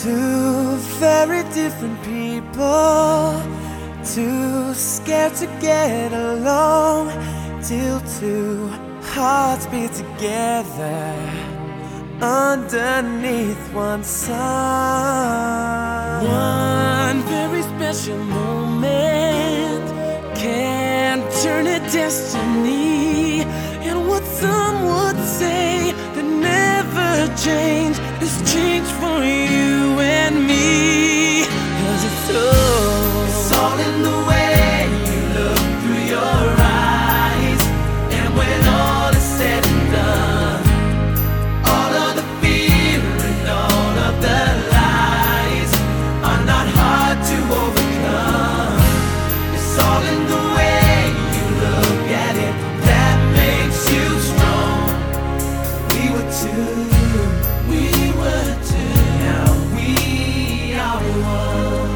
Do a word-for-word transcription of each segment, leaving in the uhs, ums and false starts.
Two very different people, too scared to get along, till two hearts beat together underneath one sun. One very special moment can turn a destiny, and what some would say that never change is change for you and me. 'Cause it's all, it's all in the way you look through your eyes. And when all is said and done, all of the fear and all of the lies are not hard to overcome. It's all in the way you look at it that makes you strong. We were two, we were two, now we are one.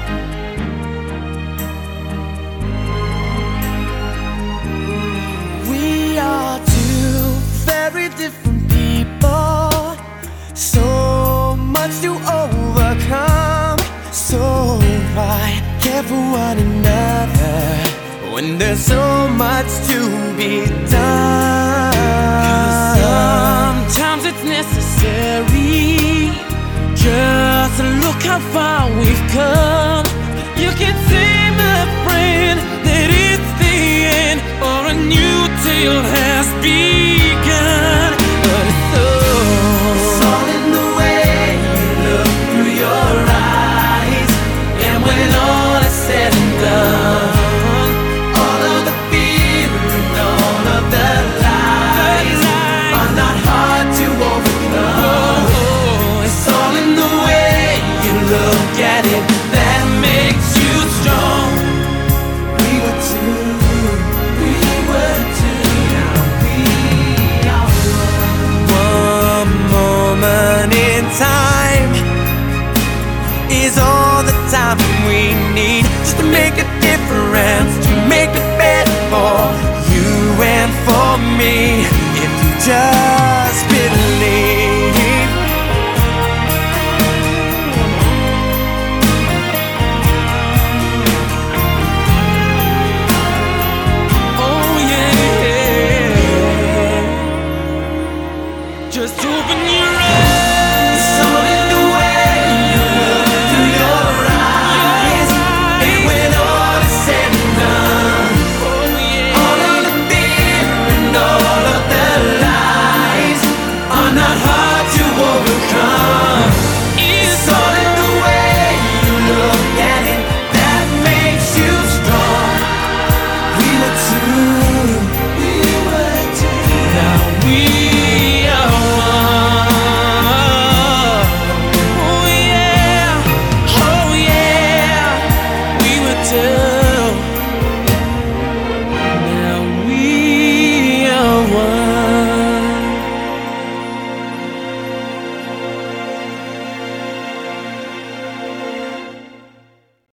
We are two very different people, so much to overcome. So why care for one another when there's so much to be done? 'Cause sometimes it's necessary just to look how far we've come. You can say, my friend, that it's the end or a new tale has begun. But it's all, it's all in the way you look through your eyes. And when all is said and done, all of the fear and all of the lies are not hard to overcome. Oh, it's all in the way you look at it that makes you strong. We were two, we were two, now we are one. One moment in time is all the time we need, just to make a difference, to make it better for you and for me. If you just